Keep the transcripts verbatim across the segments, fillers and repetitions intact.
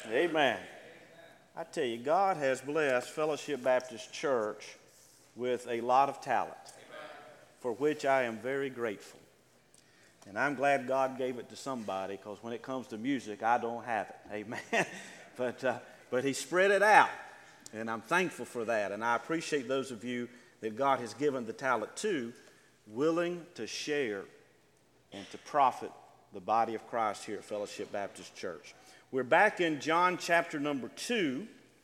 Amen. I tell you, God has blessed Fellowship Baptist Church with a lot of talent, for which I am very grateful. And I'm glad God gave it to somebody, because when it comes to music, I don't have it. Amen. but, uh, but He spread it out, and I'm thankful for that. And I appreciate those of you that God has given the talent to, willing to share and to profit the body of Christ here at Fellowship Baptist Church. We're back in John chapter number two,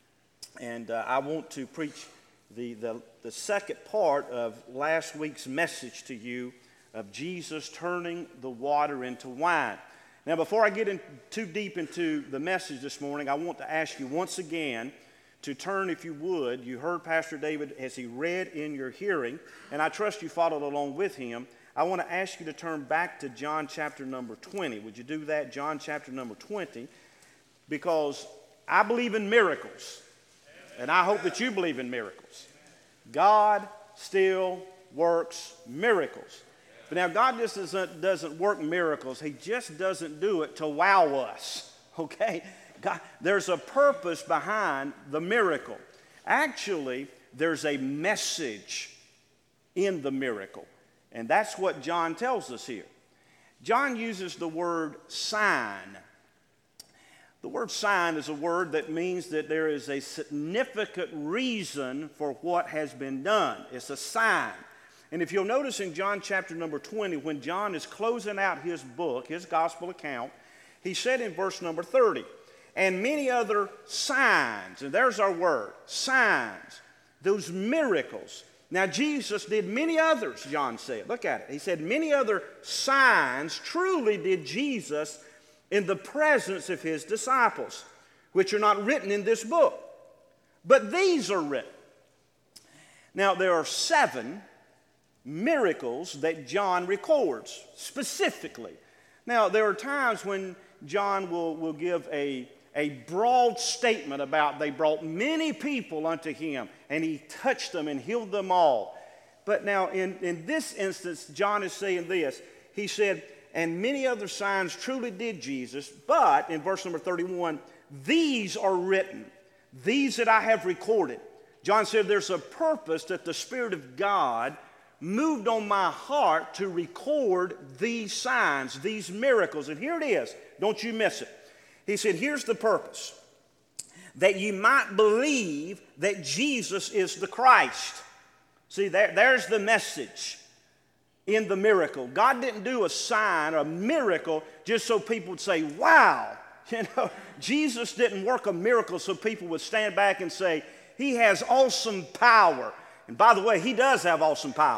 and uh, I want to preach the, the, the second part of last week's message to you of Jesus turning the water into wine. Now, before I get in too deep into the message this morning, I want to ask you once again to turn, if you would. You heard Pastor David as he read in your hearing, and I trust you followed along with him. I want to ask you to turn back to John chapter number twenty. Would you do that? John chapter number twenty. Because I believe in miracles, and I hope that you believe in miracles. God still works miracles. But now, God just doesn't, doesn't work miracles. He just doesn't do it to wow us, okay? God, there's a purpose behind the miracle. Actually, there's a message in the miracle, and that's what John tells us here. John uses the word sign. The word sign is a word that means that there is a significant reason for what has been done. It's a sign. And if you'll notice in John chapter number twenty, when John is closing out his book, his gospel account, he said in verse number thirty, and many other signs, and there's our word, signs, those miracles. Now, Jesus did many others, John said. Look at it. He said, many other signs truly did Jesus in the presence of his disciples, which are not written in this book, but these are written. Now, there are seven miracles that John records specifically. Now, there are times when John will, will give a, a broad statement about they brought many people unto him, and he touched them and healed them all. But now, in, in this instance, John is saying this. He said, and many other signs truly did Jesus, but in verse number thirty-one, these are written, these that I have recorded. John said there's a purpose that the Spirit of God moved on my heart to record these signs, these miracles. And here it is. Don't you miss it. He said, here's the purpose. That you might believe that Jesus is the Christ. See, there, there's the message in the miracle. God didn't do a sign, a miracle, just so people would say, wow. You know, Jesus didn't work a miracle so people would stand back and say, he has awesome power. And by the way, he does have awesome power.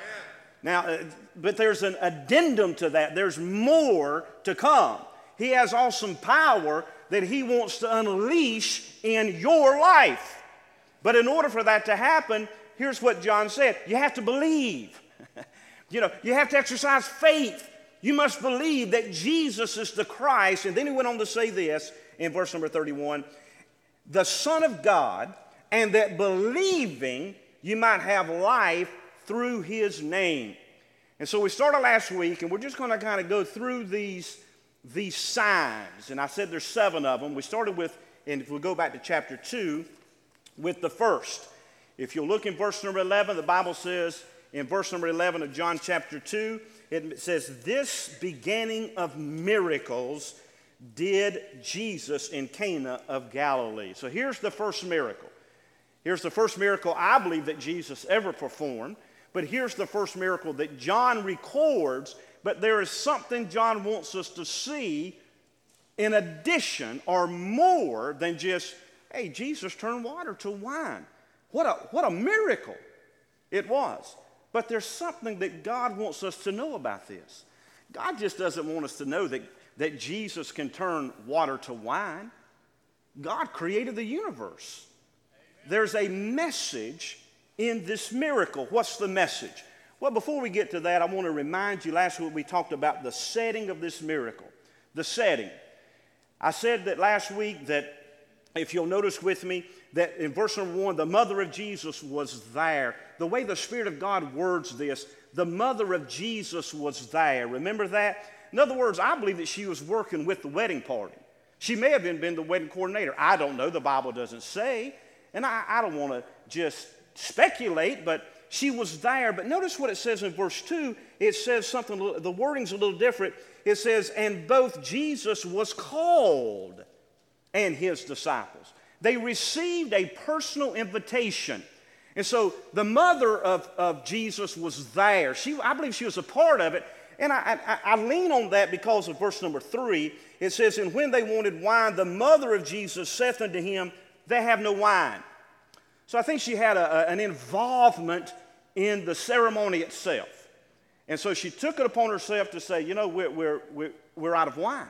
Now, uh, but there's an addendum to that. There's more to come. He has awesome power that he wants to unleash in your life. But in order for that to happen, here's what John said. You have to believe. You know, you have to exercise faith. You must believe that Jesus is the Christ. And then he went on to say this in verse number thirty-one, the Son of God, and that believing you might have life through his name. And so we started last week, and we're just going to kind of go through these, these signs. And I said there's seven of them. We started with, and if we go back to chapter two, with the first. If you'll look in verse number eleven, the Bible says, in verse number eleven of John chapter two, it says, this beginning of miracles did Jesus in Cana of Galilee. So here's the first miracle. Here's the first miracle I believe that Jesus ever performed. But here's the first miracle that John records. But there is something John wants us to see in addition or more than just, hey, Jesus turned water to wine. What a, what a miracle it was. But there's something that God wants us to know about this. God just doesn't want us to know that, that Jesus can turn water to wine. God created the universe. There's a message in this miracle. What's the message? Well, before we get to that, I want to remind you, last week we talked about the setting of this miracle. The setting. I said that last week that, if you'll notice with me, that in verse number one, the mother of Jesus was there. The way the Spirit of God words this, the mother of Jesus was there. Remember that? In other words, I believe that she was working with the wedding party. She may have been, been the wedding coordinator. I don't know. The Bible doesn't say. And I, I don't want to just speculate, but she was there. But notice what it says in verse two. It says something, the wording's a little different. It says, and both Jesus was called and his disciples. They received a personal invitation. And so the mother of, of Jesus was there. She, I believe she was a part of it. And I, I, I lean on that because of verse number three. It says, and when they wanted wine, the mother of Jesus saith unto him, they have no wine. So I think she had a, a, an involvement in the ceremony itself. And so she took it upon herself to say, you know, we're, we're, we're, we're out of wine.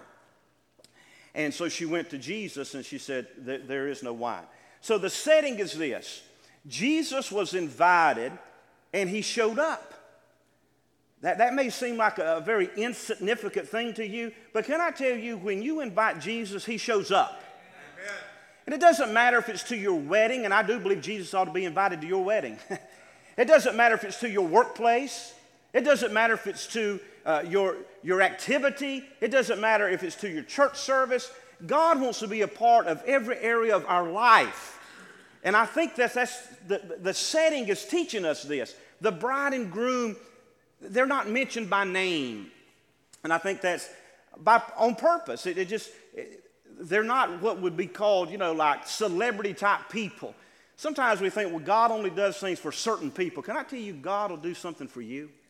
And so she went to Jesus and she said, there is no wine. So the setting is this. Jesus was invited and he showed up. That, that may seem like a, a very insignificant thing to you, but can I tell you, when you invite Jesus, he shows up. Amen. And it doesn't matter if it's to your wedding, and I do believe Jesus ought to be invited to your wedding. It doesn't matter if it's to your workplace. It doesn't matter if it's to uh, your, your activity. It doesn't matter if it's to your church service. God wants to be a part of every area of our life. And I think that that's the, the setting is teaching us this. The bride and groom, they're not mentioned by name. And I think that's by, on purpose. It, it just, it, they're not what would be called, you know, like celebrity type people. Sometimes we think, well, God only does things for certain people. Can I tell you, God will do something for you? Amen.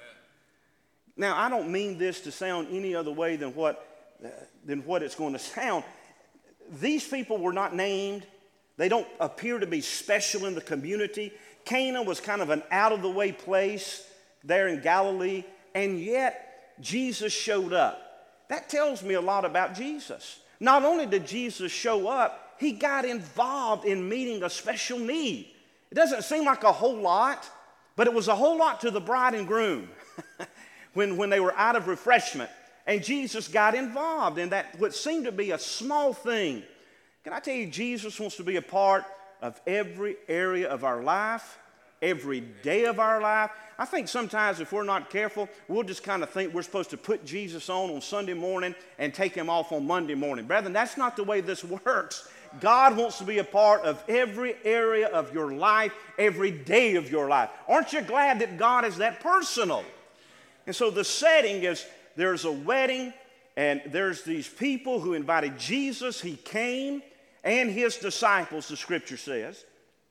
Now, I don't mean this to sound any other way than what, uh, than what it's going to sound. These people were not named. They don't appear to be special in the community. Cana was kind of an out-of-the-way place there in Galilee, and yet Jesus showed up. That tells me a lot about Jesus. Not only did Jesus show up, he got involved in meeting a special need. It doesn't seem like a whole lot, but it was a whole lot to the bride and groom when, when they were out of refreshment. And Jesus got involved in that, what seemed to be a small thing. Can I tell you, Jesus wants to be a part of every area of our life, every day of our life. I think sometimes if we're not careful, we'll just kind of think we're supposed to put Jesus on on Sunday morning and take him off on Monday morning. Brethren, that's not the way this works. God wants to be a part of every area of your life, every day of your life. Aren't you glad that God is that personal? And so the setting is there's a wedding, and there's these people who invited Jesus. He came, and his disciples, the scripture says.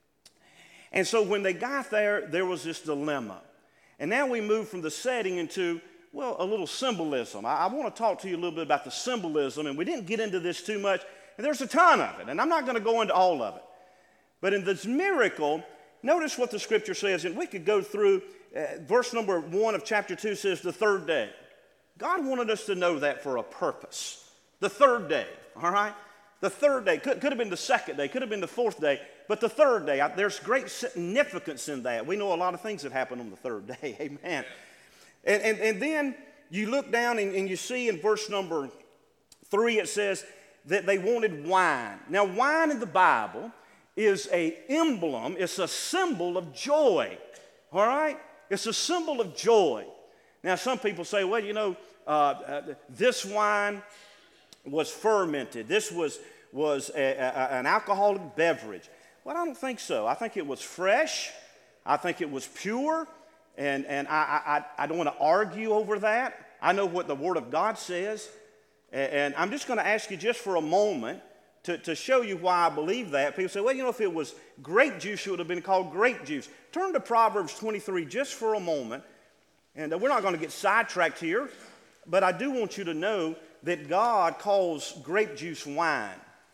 And so when they got there, there was this dilemma. And now we move from the setting into, well, a little symbolism. I, I want to talk to you a little bit about the symbolism, and we didn't get into this too much, and there's a ton of it, and I'm not going to go into all of it. But in this miracle, notice what the scripture says, and we could go through, uh, verse number one of chapter two says the third day. God wanted us to know that for a purpose. The third day, all right? The third day, could, could have been the second day, could have been the fourth day, but the third day, there's great significance in that. We know a lot of things that happen on the third day, amen. And, and, and then you look down and, and you see in verse number three, it says that they wanted wine. Now, wine in the Bible is an emblem, it's a symbol of joy, all right? It's a symbol of joy. Now, some people say, well, you know, uh, uh, this wine was fermented. This was, was a, a, an alcoholic beverage. Well, I don't think so. I think it was fresh. I think it was pure. And, and I, I, I don't want to argue over that. I know what the Word of God says. And, and I'm just going to ask you just for a moment to, to show you why I believe that. People say, well, you know, if it was grape juice, it would have been called grape juice. Turn to Proverbs twenty-three just for a moment. And we're not going to get sidetracked here. But I do want you to know that God calls grape juice wine.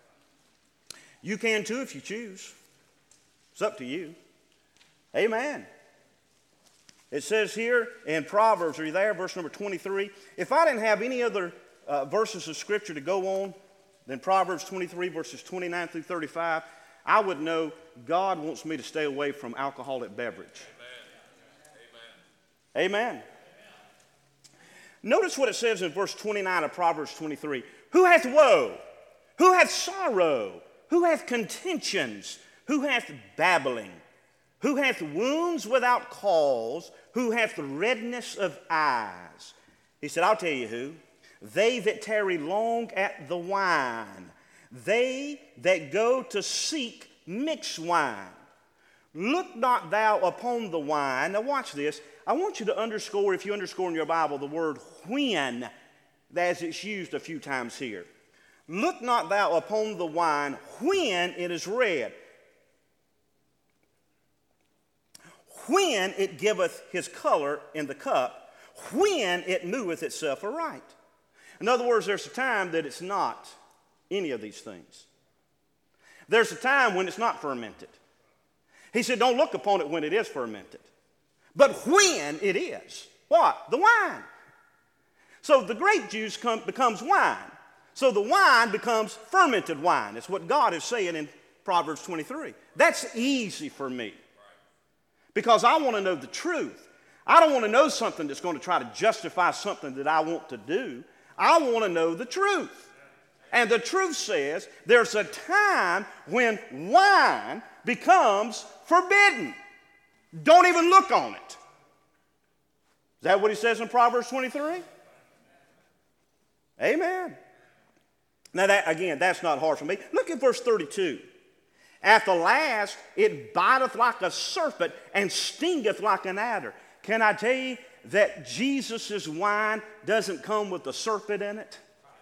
You can too if you choose. It's up to you. Amen. It says here in Proverbs, are you there? Verse number twenty-three. If I didn't have any other uh, verses of Scripture to go on than Proverbs twenty-three, verses twenty-nine through thirty-five, I would know God wants me to stay away from alcoholic beverage. Amen. Amen. Amen. Notice what it says in verse twenty-nine of Proverbs twenty-three. Who hath woe? Who hath sorrow? Who hath contentions? Who hath babbling? Who hath wounds without cause? Who hath redness of eyes? He said, I'll tell you who. they that tarry long at the wine, they that go to seek mixed wine. Look not thou upon the wine. Now watch this. I want you to underscore, if you underscore in your Bible, the word when, as it's used a few times here. Look not thou upon the wine when it is red, when it giveth his color in the cup, when it moveth itself aright. In other words, there's a time that it's not any of these things. There's a time when it's not fermented. He said, don't look upon it when it is fermented, but when it is. What? The wine. So the grape juice come, becomes wine. So the wine becomes fermented wine. That's what God is saying in Proverbs twenty-three. That's easy for me because I want to know the truth. I don't want to know something that's going to try to justify something that I want to do. I want to know the truth. And the truth says there's a time when wine becomes forbidden. Don't even look on it. Is that what he says in Proverbs twenty-three? Amen. Now, that again, that's not hard for me. Look at verse thirty-two. At the last, it biteth like a serpent and stingeth like an adder. Can I tell you that Jesus' wine doesn't come with a serpent in it?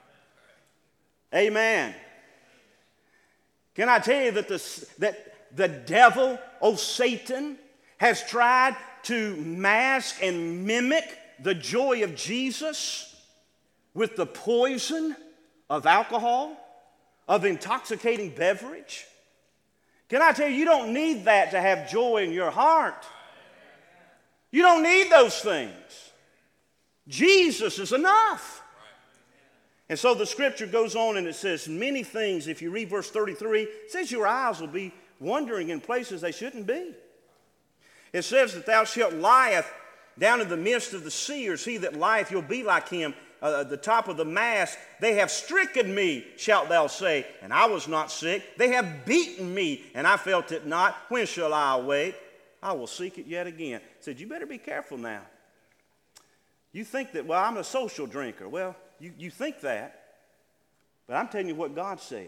Amen. Can I tell you that the, that the devil, oh Satan, has tried to mask and mimic the joy of Jesus with the poison of alcohol, of intoxicating beverage? Can I tell you, you don't need that to have joy in your heart. You don't need those things. Jesus is enough. And so the scripture goes on and it says many things. If you read verse thirty-three, it says your eyes will be wandering in places they shouldn't be. It says that thou shalt lieth down in the midst of the seers. He that lieth, you'll be like him. Uh, at the top of the mast, they have stricken me, shalt thou say, and I was not sick. They have beaten me, and I felt it not. When shall I awake? I will seek it yet again. He said, you better be careful now. You think that, well, I'm a social drinker. Well, you, you think that, but I'm telling you what God said.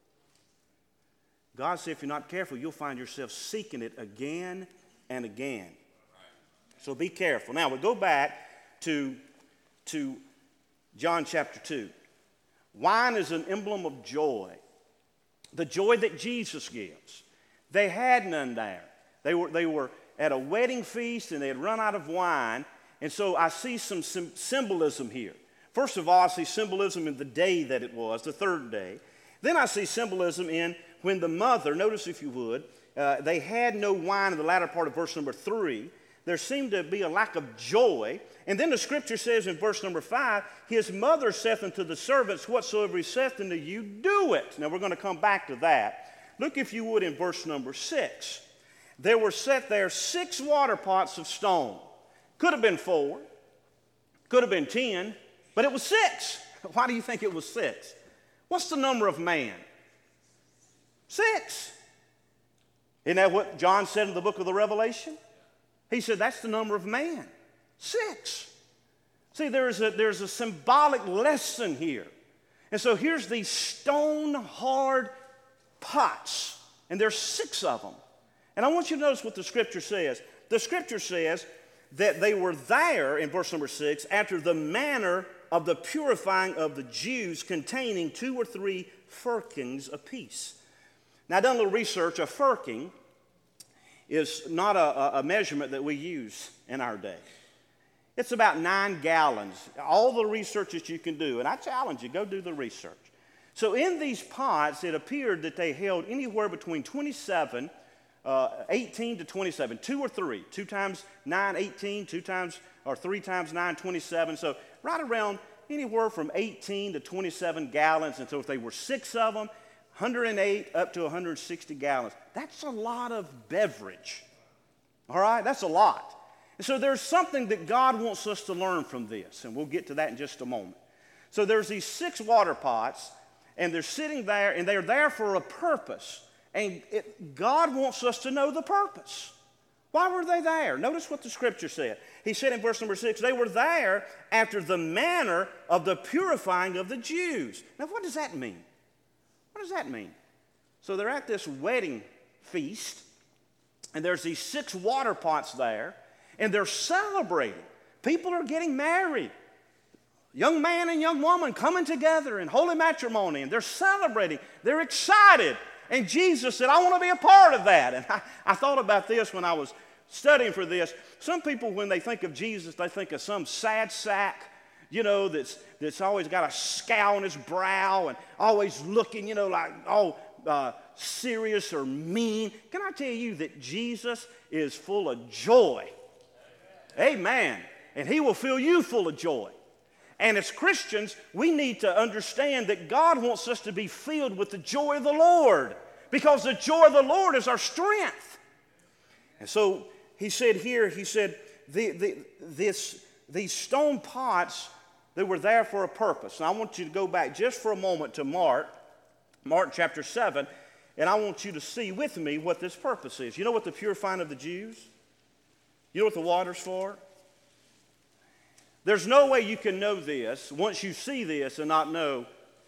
God said if you're not careful, you'll find yourself seeking it again and again. So be careful. Now, we go back to, to John chapter two. Wine is an emblem of joy, the joy that Jesus gives. They had none there. They were, they were at a wedding feast and they had run out of wine. And so I see some sim- symbolism here. First of all, I see symbolism in the day that it was, the third day. Then I see symbolism in when the mother, notice if you would, uh, they had no wine in the latter part of verse number three. There seemed to be a lack of joy. And then the scripture says in verse number five, his mother saith unto the servants, whatsoever he saith unto you, do it. Now we're going to come back to that. Look if you would in verse number six. There were set there six water pots of stone. Could have been four, could have been ten, but it was six. Why do you think it was six? What's the number of man? Six. Isn't that what John said in the book of the Revelation? He said that's the number of man. Six. See, there's a, there's a symbolic lesson here. And so here's these stone-hard pots, and there's six of them. And I want you to notice what the scripture says. The scripture says that they were there, in verse number six, after the manner of the purifying of the Jews, containing two or three firkins apiece. Now, I've done a little research. A firkin is not a, a measurement that we use in our day. It's about nine gallons. All the research that you can do, and I challenge you, go do the research. So in these pots, it appeared that they held anywhere between twenty-seven, uh, eighteen to twenty-seven, two or three. Two times nine, eighteen, two times, or three times nine, twenty-seven. So right around anywhere from eighteen to twenty-seven gallons. And so if they were six of them, one hundred eight up to one hundred sixty gallons. That's a lot of beverage. All right? That's a lot. And so there's something that God wants us to learn from this, and we'll get to that in just a moment. So there's these six water pots, and they're sitting there, and they're there for a purpose. And it, God wants us to know the purpose. Why were they there? Notice what the scripture said. He said in verse number six, they were there after the manner of the purifying of the Jews. Now, what does that mean? What does that mean? So they're at this wedding feast, and there's these six water pots there, and they're celebrating. People are getting married. Young man and young woman coming together in holy matrimony, and they're celebrating. They're excited. And Jesus said, I want to be a part of that. And I, I thought about this when I was studying for this. Some people, when they think of Jesus, they think of some sad sack, you know, that's, that's always got a scowl on his brow and always looking, you know, like, oh, uh, serious or mean. Can I tell you that Jesus is full of joy? Amen. Amen. And he will fill you full of joy. And as Christians, we need to understand that God wants us to be filled with the joy of the Lord, because the joy of the Lord is our strength. And so he said here, he said, the, the, this, these stone pots, they were there for a purpose. And I want you to go back just for a moment to Mark, Mark chapter seven, and I want you to see with me what this purpose is. You know what the purifying of the Jews? You know what the water's for? There's no way you can know this once you see this and not know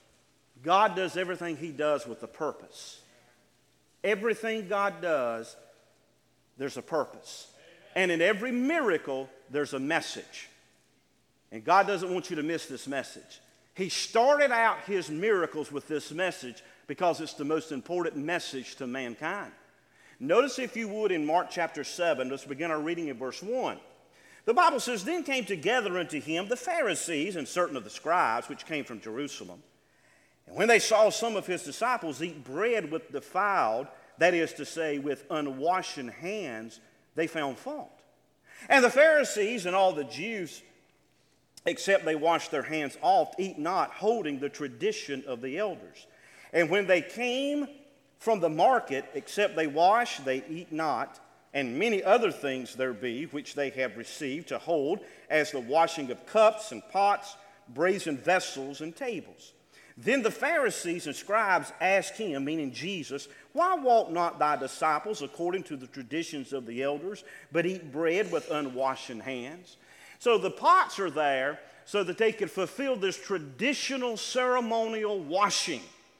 God does everything he does with a purpose. Everything God does, there's a purpose. And in every miracle, there's a message. And God doesn't want you to miss this message. He started out his miracles with this message because it's the most important message to mankind. Notice, if you would, in Mark chapter seven, let's begin our reading in verse one. The Bible says, then came together unto him the Pharisees and certain of the scribes, which came from Jerusalem. And when they saw some of his disciples eat bread with defiled, that is to say, with unwashed hands, they found fault. And the Pharisees and all the Jews, except they wash their hands oft, eat not, holding the tradition of the elders. And when they came from the market, except they wash, they eat not. And many other things there be, which they have received to hold, as the washing of cups and pots, brazen vessels and tables. Then the Pharisees and scribes asked him, meaning Jesus, why walk not thy disciples according to the traditions of the elders, but eat bread with unwashed hands? So the pots are there so that they could fulfill this traditional ceremonial washing.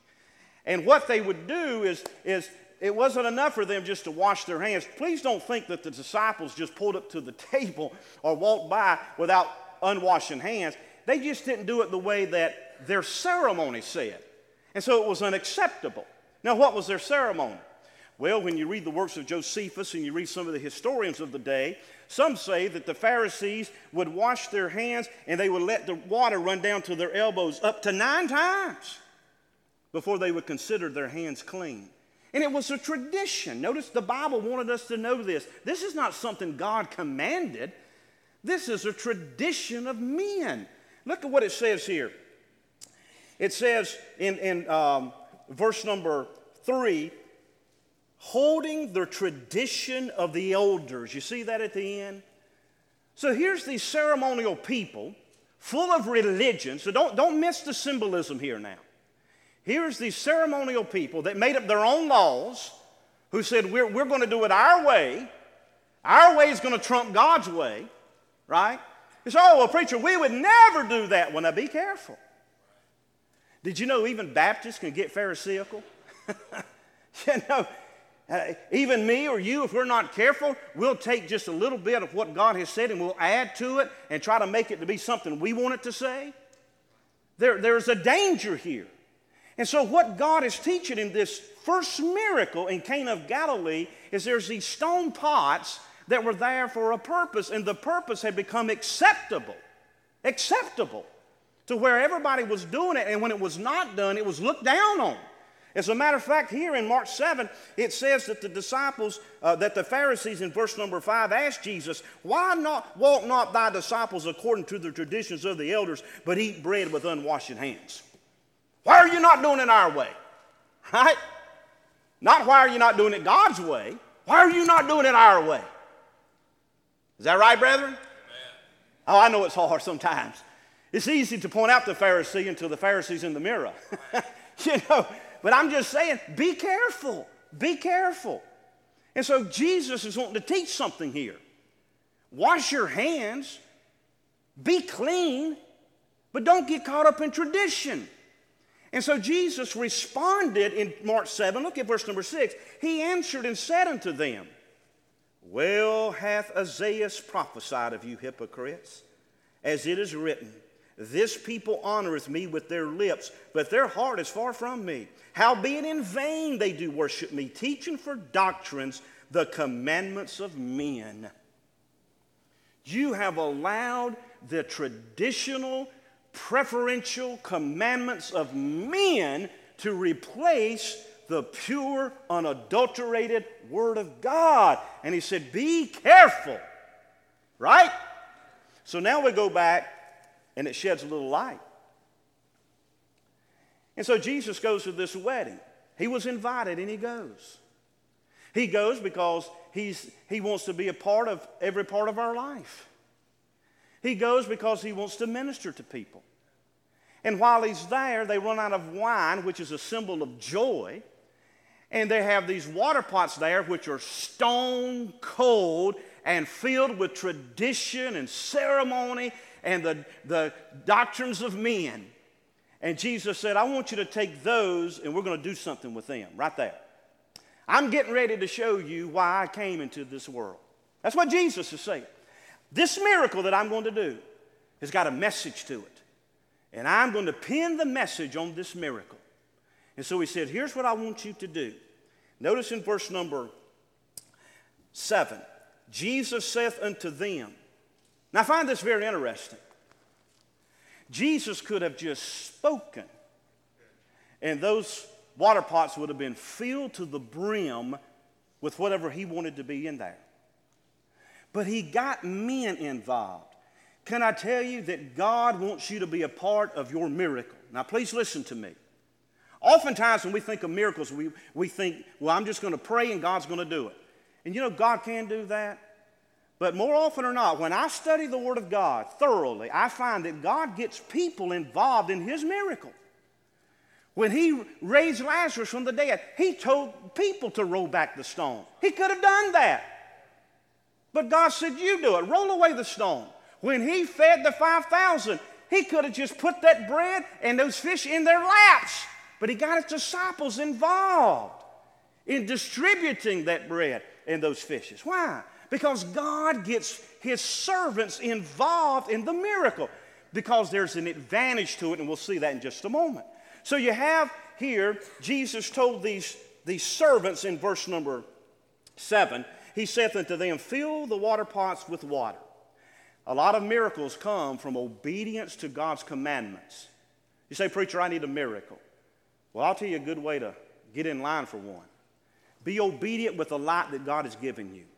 And what they would do is, is it wasn't enough for them just to wash their hands. Please don't think that the disciples just pulled up to the table or walked by without unwashed hands. They just didn't do it the way that their ceremony said. And so it was unacceptable. Now, what was their ceremony? Well, when you read the works of Josephus and you read some of the historians of the day, some say that the Pharisees would wash their hands and they would let the water run down to their elbows up to nine times before they would consider their hands clean. And it was a tradition. Notice the Bible wanted us to know this. This is not something God commanded. This is a tradition of men. Look at what it says here. It says in, in um, verse number three, holding the tradition of the elders. You see that at the end? So here's these ceremonial people full of religion. So don't, don't miss the symbolism here now. Here's these ceremonial people that made up their own laws, who said, we're, we're going to do it our way. Our way is going to trump God's way, right? You say, oh, well, preacher, we would never do that. Well, now be careful. Did you know even Baptists can get Pharisaical? You know, uh, even me or you, if we're not careful, we'll take just a little bit of what God has said and we'll add to it and try to make it to be something we want it to say. There, there's a danger here. And so what God is teaching in this first miracle in Cana of Galilee is there's these stone pots that were there for a purpose, and the purpose had become acceptable, acceptable to where everybody was doing it, and when it was not done, it was looked down on. As a matter of fact, here in Mark seven, it says that the disciples, uh, that the Pharisees in verse number five asked Jesus, why not walk not thy disciples according to the traditions of the elders, but eat bread with unwashed hands? Why are you not doing it our way? Right? Not why are you not doing it God's way. Why are you not doing it our way? Is that right, brethren? Amen. Oh, I know it's hard sometimes. It's easy to point out the Pharisee until the Pharisee's in the mirror. You know, but I'm just saying, be careful. Be careful. And so Jesus is wanting to teach something here. Wash your hands, be clean, but don't get caught up in tradition. And so Jesus responded in Mark seven, look at verse number six. He answered and said unto them, well hath Isaiah prophesied of you hypocrites, as it is written, this people honoreth me with their lips, but their heart is far from me. Howbeit in vain they do worship me, teaching for doctrines the commandments of men. You have allowed the traditional, preferential commandments of men to replace the pure, unadulterated Word of God. And he said, be careful. Right? So now we go back, and it sheds a little light. And so Jesus goes to this wedding. He was invited, and he goes. He goes because he's, he wants to be a part of every part of our life. He goes because he wants to minister to people. And while he's there, they run out of wine, which is a symbol of joy. And they have these water pots there, which are stone cold and filled with tradition and ceremony and the, the doctrines of men. And Jesus said, I want you to take those and we're going to do something with them right there. I'm getting ready to show you why I came into this world. That's what Jesus is saying. This miracle that I'm going to do has got a message to it. And I'm going to pin the message on this miracle. And so he said, here's what I want you to do. Notice in verse number seven, Jesus saith unto them. Now I find this very interesting. Jesus could have just spoken, and those water pots would have been filled to the brim with whatever he wanted to be in there. But he got men involved. Can I tell you that God wants you to be a part of your miracle? Now please listen to me. Oftentimes when we think of miracles, we, we think, well, I'm just going to pray and God's going to do it. And you know, God can do that. But more often or not, when I study the Word of God thoroughly, I find that God gets people involved in his miracle. When he raised Lazarus from the dead, he told people to roll back the stone. He could have done that. But God said, you do it. Roll away the stone. When he fed the five thousand, he could have just put that bread and those fish in their laps. But he got his disciples involved in distributing that bread and those fishes. Why? Because God gets his servants involved in the miracle. Because there's an advantage to it, and we'll see that in just a moment. So you have here, Jesus told these, these servants in verse number seven, he saith unto them, fill the water pots with water. A lot of miracles come from obedience to God's commandments. You say, preacher, I need a miracle. Well, I'll tell you a good way to get in line for one. Be obedient with the light that God has given you.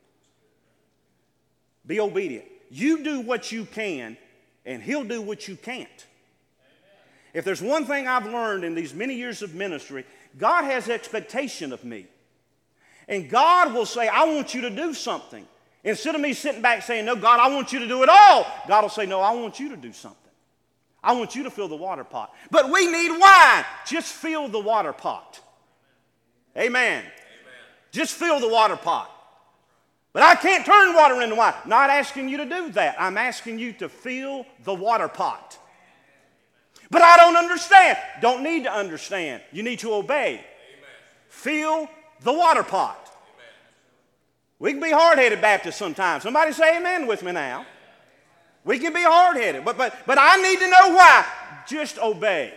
Be obedient. You do what you can, and he'll do what you can't. If there's one thing I've learned in these many years of ministry, God has expectation of me. And God will say, I want you to do something. Instead of me sitting back saying, no, God, I want you to do it all. God will say, no, I want you to do something. I want you to fill the water pot. But we need wine. Just fill the water pot. Amen. Amen. Just fill the water pot. But I can't turn water into wine. Not asking you to do that. I'm asking you to fill the water pot. But I don't understand. Don't need to understand. You need to obey. Amen. Fill the water pot. Amen. We can be hard-headed Baptists sometimes. Somebody say amen with me now. We can be hard-headed. But, but, but I need to know why. Just obey.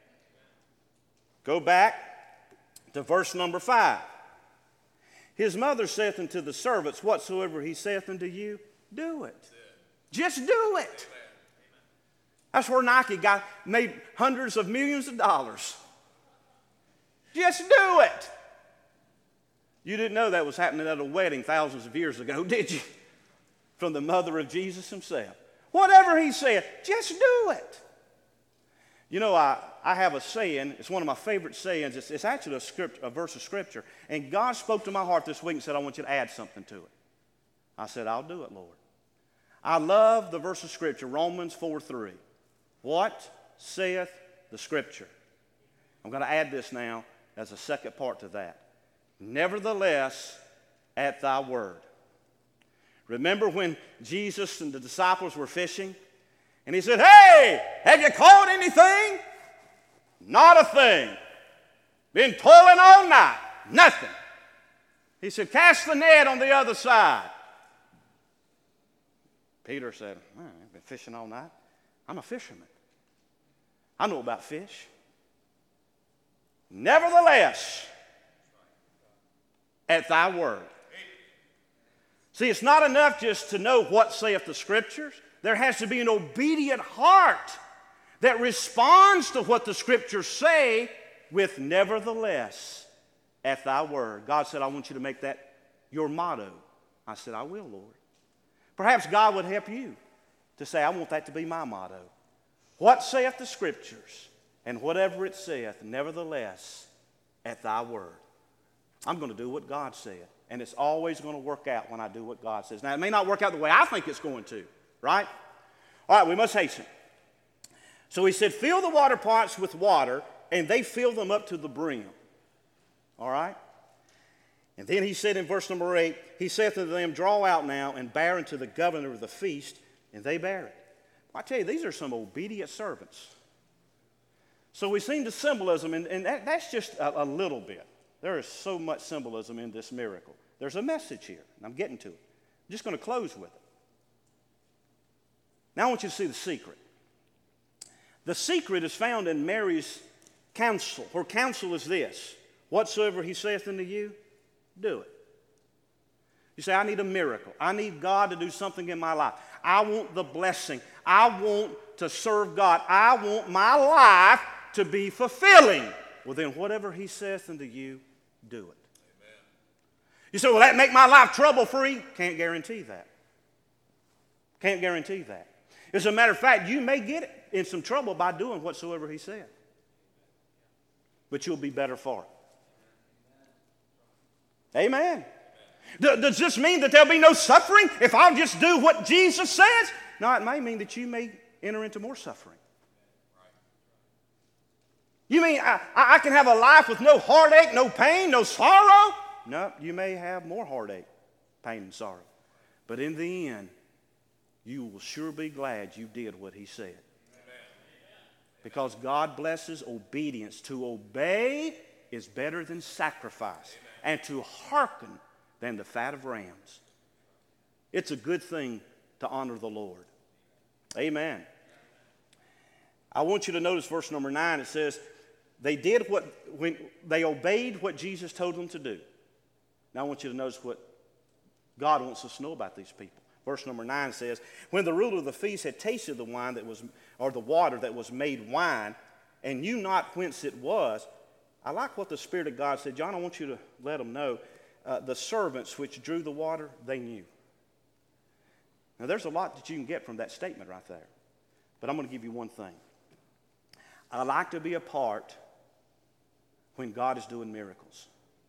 Go back to verse number five. His mother saith unto the servants, whatsoever he saith unto you, do it. Just do it. That's where Nike got made hundreds of millions of dollars. Just do it. You didn't know that was happening at a wedding thousands of years ago, did you? From the mother of Jesus himself. Whatever he said, just do it. You know, I, I have a saying. It's one of my favorite sayings. It's, it's actually a, script, a verse of Scripture. And God spoke to my heart this week and said, I want you to add something to it. I said, I'll do it, Lord. I love the verse of Scripture, Romans four three. What saith the Scripture? I'm going to add this now as a second part to that. Nevertheless, at thy word. Remember when Jesus and the disciples were fishing? And he said, hey, have you caught anything? Not a thing. Been toiling all night. Nothing. He said, cast the net on the other side. Peter said, well, I've been fishing all night. I'm a fisherman. I know about fish. Nevertheless, at thy word. See, it's not enough just to know what saith the Scriptures. There has to be an obedient heart that responds to what the Scriptures say with nevertheless at thy word. God said, I want you to make that your motto. I said, I will, Lord. Perhaps God would help you to say, I want that to be my motto. What saith the Scriptures? And whatever it saith, nevertheless at thy word. I'm going to do what God said. And it's always going to work out when I do what God says. Now, it may not work out the way I think it's going to, right? All right, we must hasten. So he said, fill the water pots with water, and they filled them up to the brim. All right? And then he said in verse number eight, he saith unto them, draw out now and bear unto the governor of the feast, and they bear it. I tell you, these are some obedient servants. So we've seen the symbolism, and, and that, that's just a, a little bit. There is so much symbolism in this miracle. There's a message here, and I'm getting to it. I'm just going to close with it. Now I want you to see the secret. The secret is found in Mary's counsel. Her counsel is this: whatsoever he saith unto you, do it. You say, I need a miracle. I need God to do something in my life. I want the blessing. I want to serve God. I want my life to be fulfilling. Well, then whatever he saith unto you, do it. Amen. You say, will that make my life trouble-free? Can't guarantee that. Can't guarantee that. As a matter of fact, you may get in some trouble by doing whatsoever he said. But you'll be better for it. Amen. Does this mean that there'll be no suffering if I'll just do what Jesus says? No, it may mean that you may enter into more suffering. You mean I, I can have a life with no heartache, no pain, no sorrow? No, you may have more heartache, pain, and sorrow. But in the end, you will sure be glad you did what he said. Because God blesses obedience. To obey is better than sacrifice, and to hearken than the fat of rams. It's a good thing to honor the Lord. Amen. I want you to notice verse number nine. It says, they did what, when they obeyed what Jesus told them to do. Now I want you to notice what God wants us to know about these people. Verse number nine says, when the ruler of the feast had tasted the wine that was, or the water that was made wine, and knew not whence it was. I like what the Spirit of God said. John, I want you to let them know, uh, the servants which drew the water, they knew. Now there's a lot that you can get from that statement right there. But I'm going to give you one thing. I like to be a part when God is doing miracles.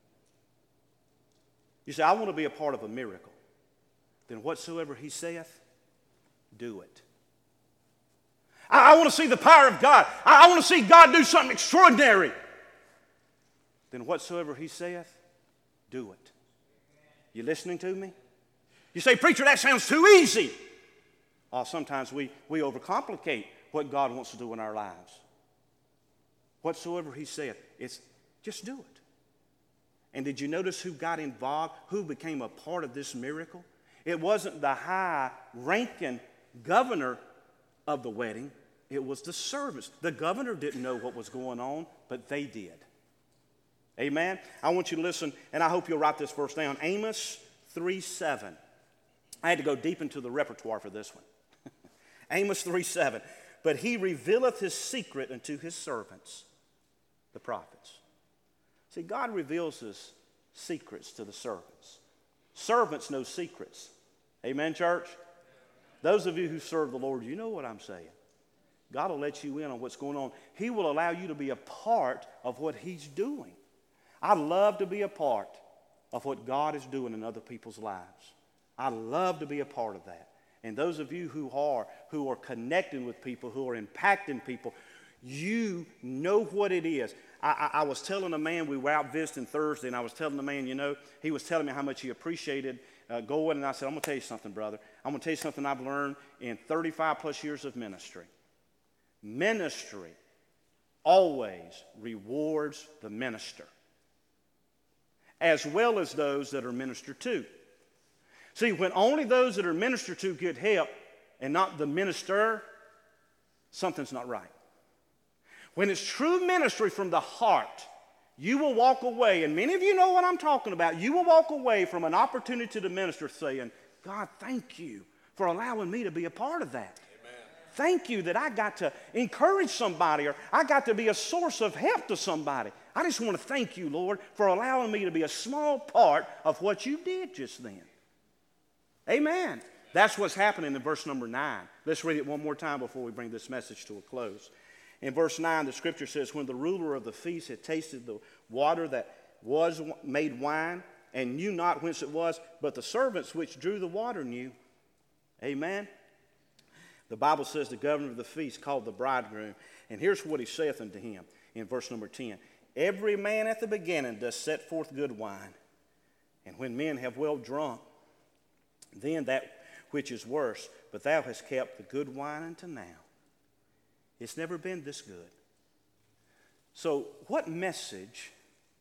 You say, I want to be a part of a miracle. Then whatsoever he saith, do it. I, I want to see the power of God. I, I want to see God do something extraordinary. Then whatsoever he saith, do it. You listening to me? You say, preacher, that sounds too easy. Oh, sometimes we, we overcomplicate what God wants to do in our lives. Whatsoever he saith, it's just do it. And did you notice who got involved, who became a part of this miracle? It wasn't the high-ranking governor of the wedding. It was the servants. The governor didn't know what was going on, but they did. Amen? I want you to listen, and I hope you'll write this verse down. Amos three seven. I had to go deep into the repertoire for this one. Amos three seven. But he revealeth his secret unto his servants, the prophets. See, God reveals his secrets to the servants. Servants know secrets. Amen, church? Those of you who serve the Lord, you know what I'm saying. God will let you in on what's going on. He will allow you to be a part of what he's doing. I love to be a part of what God is doing in other people's lives. I love to be a part of that. And those of you who are, who are connecting with people, who are impacting people, you know what it is. I, I, I was telling a man, we were out visiting Thursday, and I was telling the man, you know, he was telling me how much he appreciated uh, going, and I said, I'm going to tell you something, brother. I'm going to tell you something I've learned in thirty-five plus years of ministry. Ministry always rewards the minister, as well as those that are ministered to. See, when only those that are ministered to get help and not the minister, something's not right. When it's true ministry from the heart, you will walk away, and many of you know what I'm talking about, you will walk away from an opportunity to minister saying, God, thank you for allowing me to be a part of that. Amen. Thank you that I got to encourage somebody, or I got to be a source of help to somebody. I just want to thank you, Lord, for allowing me to be a small part of what you did just then. Amen. That's what's happening in verse number nine. Let's read it one more time before we bring this message to a close. In verse nine, the scripture says, when the ruler of the feast had tasted the water that was made wine, and knew not whence it was, but the servants which drew the water knew. Amen. The Bible says the governor of the feast called the bridegroom, and here's what he saith unto him in verse number ten. Every man at the beginning does set forth good wine, and when men have well drunk, then that which is worse, but thou hast kept the good wine unto now. It's never been this good. So what message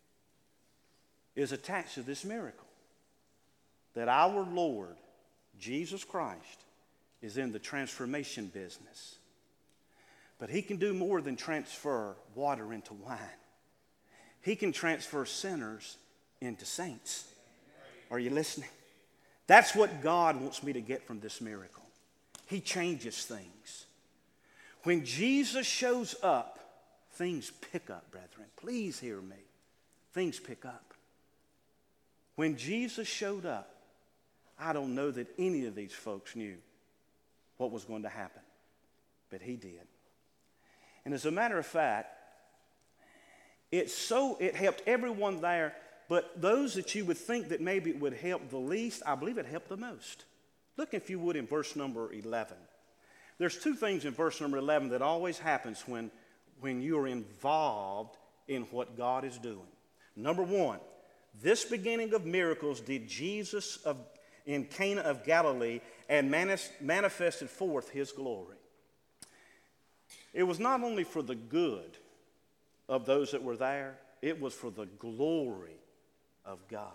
is attached to this miracle? That our Lord, Jesus Christ, is in the transformation business. But he can do more than transfer water into wine. He can transfer sinners into saints. Are you listening? That's what God wants me to get from this miracle. He changes things. When Jesus shows up, things pick up, brethren. Please hear me. Things pick up. When Jesus showed up, I don't know that any of these folks knew what was going to happen, but he did. And as a matter of fact, it so it helped everyone there, but those that you would think that maybe it would help the least, I believe it helped the most. Look, if you would, in verse number eleven. There's two things in verse number eleven that always happens when, when you are involved in what God is doing. Number one, this beginning of miracles did Jesus of, in Cana of Galilee and manis, manifested forth his glory. It was not only for the good of those that were there, it was for the glory of God.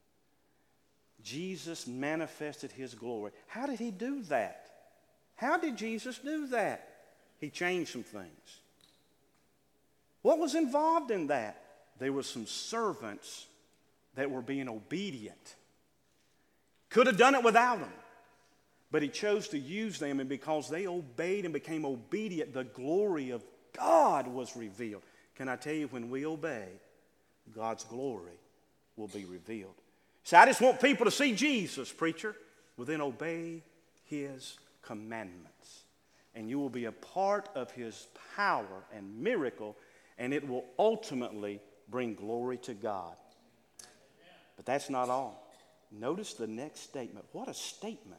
Jesus manifested his glory. How did he do that? How did Jesus do that? He changed some things. What was involved in that? There were some servants that were being obedient. Could have done it without them, but he chose to use them, and because they obeyed and became obedient, the glory of God was revealed. Can I tell you, when we obey, God's glory will be revealed. So I just want people to see Jesus, preacher. Well, then obey his commandments, and you will be a part of his power and miracle, and it will ultimately bring glory to God. But that's not all. Notice the next statement. What a statement.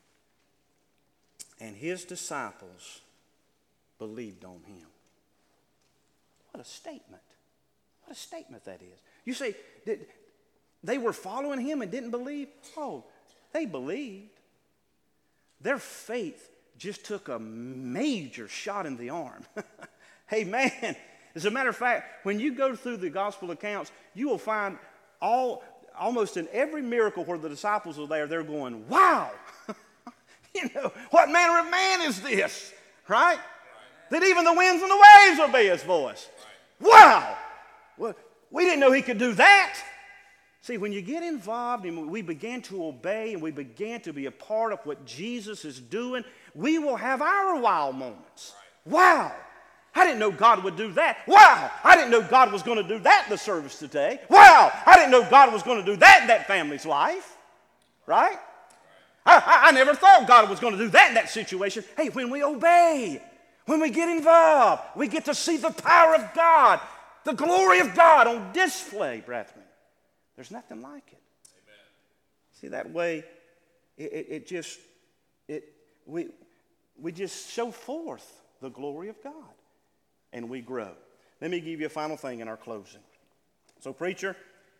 And his disciples believed on him. What a statement. What a statement that is. You say, did, they were following him and didn't believe? Oh, they believed. Their faith just took a major shot in the arm. Hey, man, as a matter of fact, when you go through the gospel accounts, you will find all, almost in every miracle where the disciples are there, they're going, wow, you know, what manner of man is this, right? right? That even the winds and the waves obey his voice. Right. Wow, well, we didn't know he could do that. See, when you get involved and we begin to obey and we begin to be a part of what Jesus is doing, we will have our wow moments. Right. Wow, I didn't know God would do that. Wow, I didn't know God was going to do that in the service today. Wow, I didn't know God was going to do that in that family's life. Right? I, I, I never thought God was going to do that in that situation. Hey, when we obey, when we get involved, we get to see the power of God, the glory of God on display, brethren. There's nothing like it. Amen. See, that way, it, it, it just, it we, we just show forth the glory of God, and we grow. let me give you a final thing in our closing. So, preacher,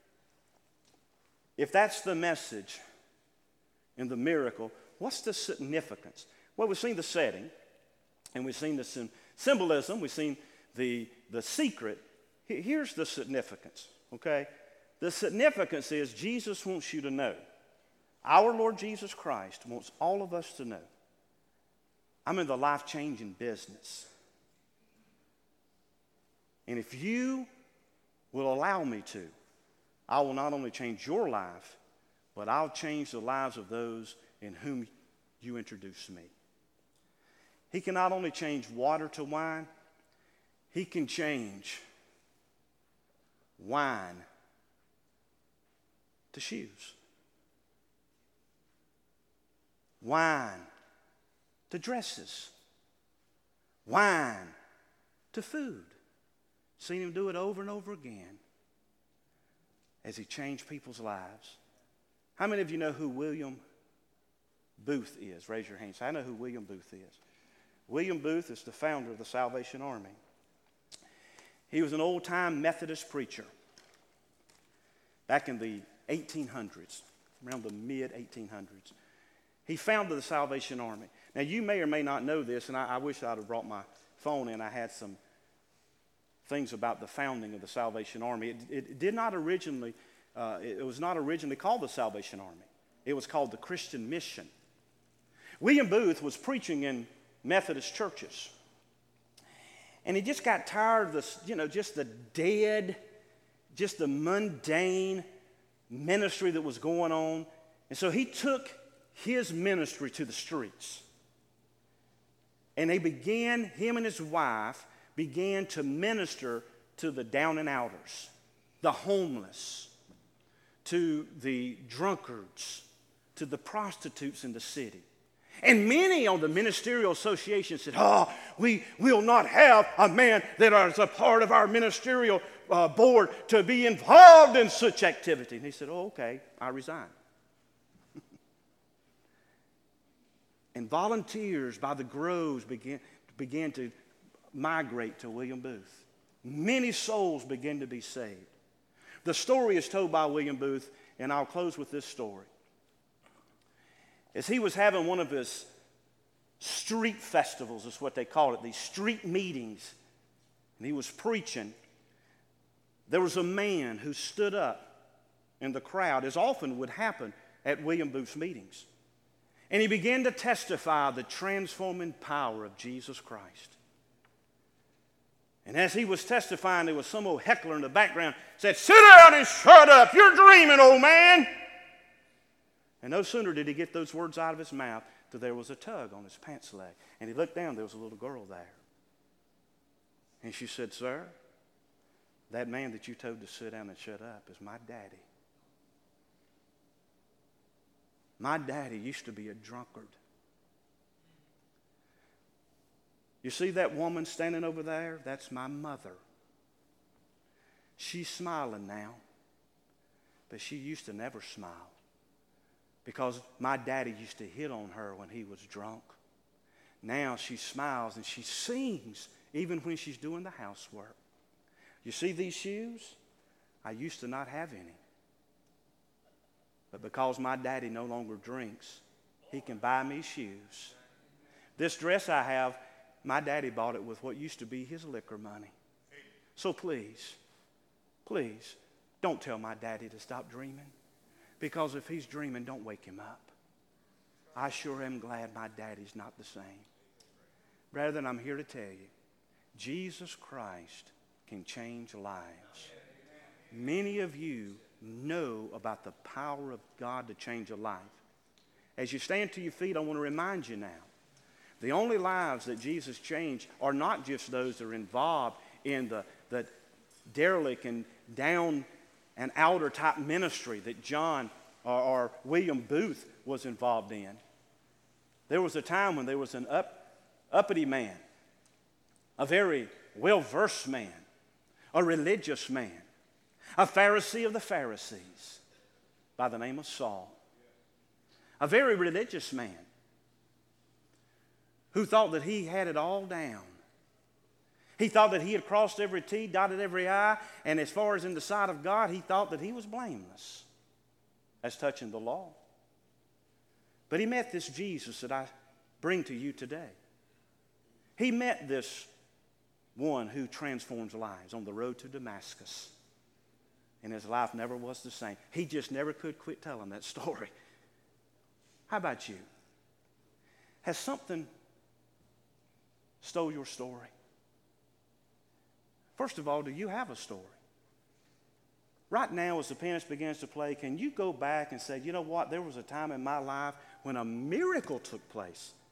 if that's the message and the miracle, what's the significance? Well, we've seen the setting, and we've seen the symbolism, we've seen the, the secret. Here's the significance, okay? The significance is Jesus wants you to know. Our Lord Jesus Christ wants all of us to know. I'm in the life-changing business. And if you will allow me to, I will not only change your life, but I'll change the lives of those in whom you introduce me. He can not only change water to wine, he can change wine to shoes. Wine to dresses. Wine to food. Seen him do it over and over again as he changed people's lives. How many of you know who William Booth is? Raise your hand. Say, I know who William Booth is. William Booth is the founder of the Salvation Army. He was an old-time Methodist preacher back in the eighteen hundreds, around the mid eighteen hundreds. He founded the Salvation Army. Now, you may or may not know this, and I, I wish I'd have brought my phone in. I had some things about the founding of the Salvation Army. It, it did not originally, uh, it was not originally called the Salvation Army. It was called the Christian Mission. William Booth was preaching in Methodist churches. And he just got tired of this, you know, just the dead, just the mundane ministry that was going on. And so he took his ministry to the streets. And they began, him and his wife, began to minister to the down and outers, the homeless, to the drunkards, to the prostitutes in the city. And many on the ministerial association said, oh, we will not have a man that is a part of our ministerial uh, board to be involved in such activity. And he said, oh, okay, I resign. And volunteers by the groves began, began to migrate to William Booth. Many souls began to be saved. The story is told by William Booth, and I'll close with this story. As he was having one of his street festivals, is what they call it, these street meetings, and he was preaching, there was a man who stood up in the crowd, as often would happen at William Booth's meetings. And he began to testify the transforming power of Jesus Christ. And as he was testifying, there was some old heckler in the background said, sit down and shut up. You're dreaming, old man. And no sooner did he get those words out of his mouth than there was a tug on his pants leg. And he looked down, there was a little girl there. And she said, sir, that man that you told to sit down and shut up is my daddy. My daddy used to be a drunkard. You see that woman standing over there? That's my mother. She's smiling now, but she used to never smile because my daddy used to hit on her when he was drunk. Now she smiles and she sings even when she's doing the housework. You see these shoes? I used to not have any. But because my daddy no longer drinks, he can buy me shoes. This dress I have, my daddy bought it with what used to be his liquor money. So please, please, don't tell my daddy to stop dreaming. Because if he's dreaming, don't wake him up. I sure am glad my daddy's not the same. Brethren, I'm here to tell you, Jesus Christ can change lives. Many of you know about the power of God to change a life. As you stand to your feet, I want to remind you now, the only lives that Jesus changed are not just those that are involved in the, the derelict and down and outer type ministry that John or, or William Booth was involved in. There was a time when there was an up, uppity man, a very well-versed man, a religious man, a Pharisee of the Pharisees by the name of Saul. A very religious man who thought that he had it all down. He thought that he had crossed every T, dotted every I, and as far as in the sight of God, he thought that he was blameless as touching the law. But he met this Jesus that I bring to you today. He met this one who transforms lives on the road to Damascus. And his life never was the same. He just never could quit telling that story. How about you? Has something stole your story? First of all, do you have a story? Right now, as the pianist begins to play, can you go back and say, you know what, there was a time in my life when a miracle took place